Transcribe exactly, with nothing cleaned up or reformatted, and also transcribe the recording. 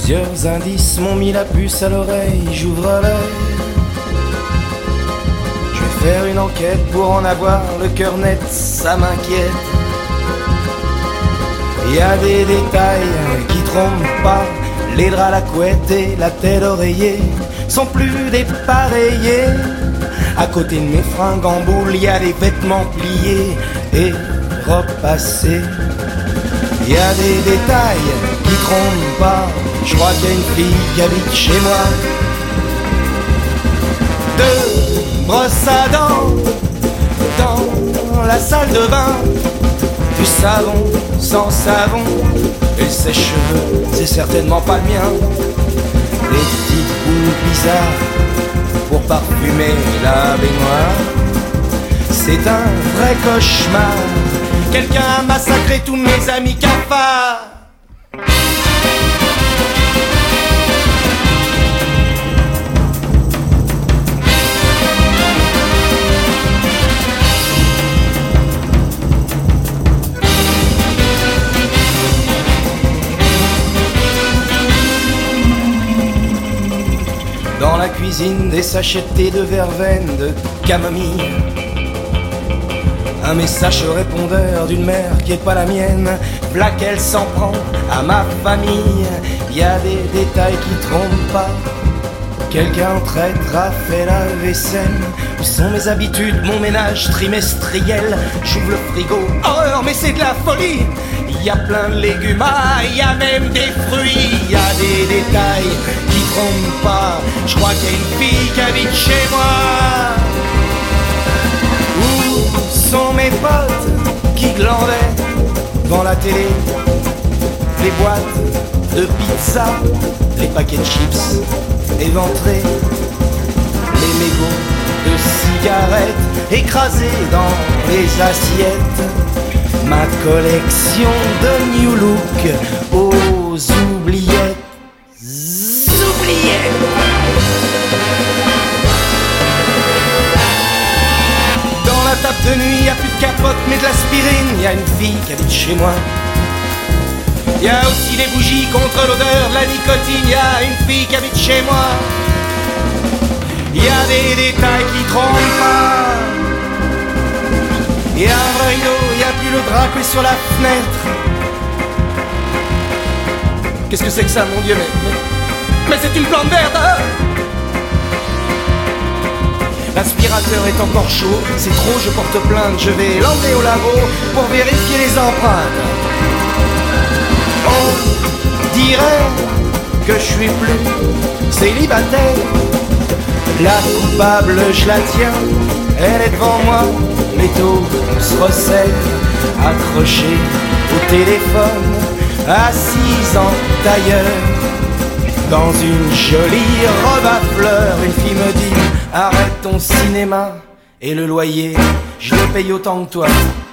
Plusieurs indices m'ont mis la puce à l'oreille, j'ouvre l'œil. Je vais faire une enquête pour en avoir le cœur net, ça m'inquiète. Il y a des détails qui trompent pas, les draps, la couette et la tête oreillée sont plus dépareillés. À côté de mes fringues en boule, il y a des vêtements pliés et repassés. Il y a des détails qui trompent pas, je crois qu'il y a une fille qui habite chez moi. Deux brosses à dents dans la salle de bain, du savon sans savon, et le sèche-cheveux, c'est certainement pas le mien. Des petites boules bizarres pour parfumer la baignoire. C'est un vrai cauchemar, quelqu'un a massacré tous mes amis cafards. Dans la cuisine, des sachets de thé de verveine, de camomille. Un message répondeur d'une mère qui est pas la mienne. V'là qu'elle s'en prend à ma famille. Y a des détails qui trompent pas. Quelqu'un en traître a fait la vaisselle. Où sont mes habitudes, mon ménage trimestriel? J'ouvre le frigo, horreur, mais c'est de la folie. Y a plein de légumes, ah, y a même des fruits. Y a des détails qui trompent pas. Je crois qu'il y a une fille qui habite chez moi. Où sont mes potes qui glandaient devant la télé? Les boîtes de pizza, les paquets de chips éventrés, les mégots de cigarettes écrasés dans les assiettes. Ma collection de New Look aux oubliettes. Oubliettes. Dans la table de nuit, y a plus de capote mais de l'aspirine. Y a une fille qui habite chez moi. Y a aussi des bougies contre l'odeur de la nicotine. Y a une fille qui habite chez moi. Y a des détails qui trompent pas. Y a un rideau, y a plus le drap collé sur la fenêtre. Qu'est-ce que c'est que ça, mon Dieu? Mais, mais, mais c'est une plante verte, hein? L'aspirateur est encore chaud, c'est trop, je porte plainte. Je vais l'emmener au labo pour vérifier les empreintes. On dirait que je suis plus célibataire. La coupable, je la tiens, elle est devant moi. Les taux se resserrent, accrochés au téléphone, assise en tailleur. Dans une jolie robe à fleurs, une fille me dit: arrête ton cinéma et le loyer, je le paye autant que toi.